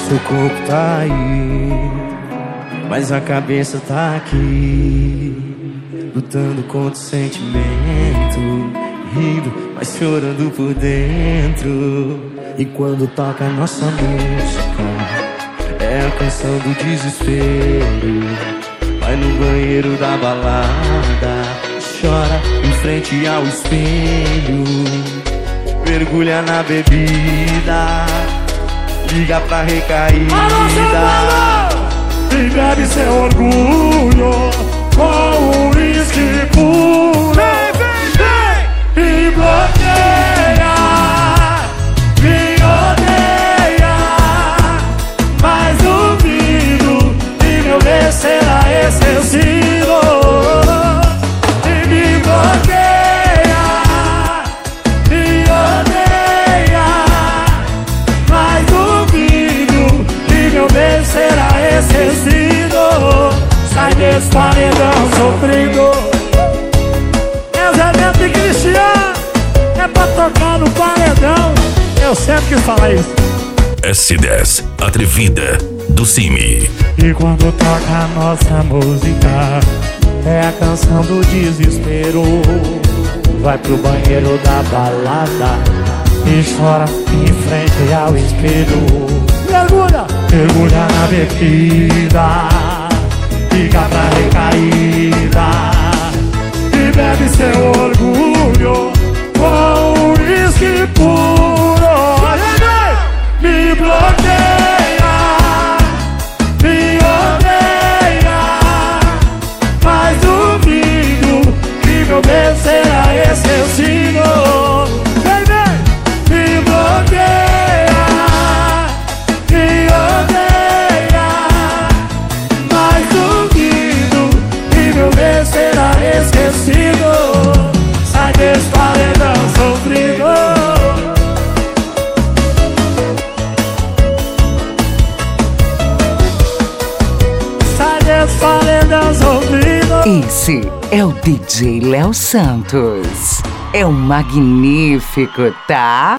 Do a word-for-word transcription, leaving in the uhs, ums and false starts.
Seu corpo tá aí, mas a cabeça tá aqui, lutando contra o sentimento, rindo, mas chorando por dentro. E quando toca a nossa música, é a canção do desespero. Vai no banheiro da balada, chora em frente ao espelho, mergulha na bebida, liga pra recaída e bebe seu orgulho com o uísque puro. Vem, vem, vem! E bloqueia, me odeia, mas duvido que meu bem será esquecido. E me bloqueia, me odeia, mas duvido que meu bem será esquecido. Sai desse paredão sofrido. É Zé Neto e Cristiano, é pra tocar no paredão. Eu sempre quis falar isso. S dez Atrevida do Cime. E quando toca a nossa música, é a canção do desespero. Vai pro banheiro da balada e chora em frente ao espelho. Mergulha, mergulha na bebida, fica pra recaída e bebe seu orgulho com o uísque puro. Me bloqueia, me odeia, mas duvido que meu bem será esquecido. Vem, vem! Me bloqueia, me odeia, mas duvido que meu bem será esquecido. Sai desse paredão sofrido. Esse é o D J Léo Santos. É um magnífico, tá?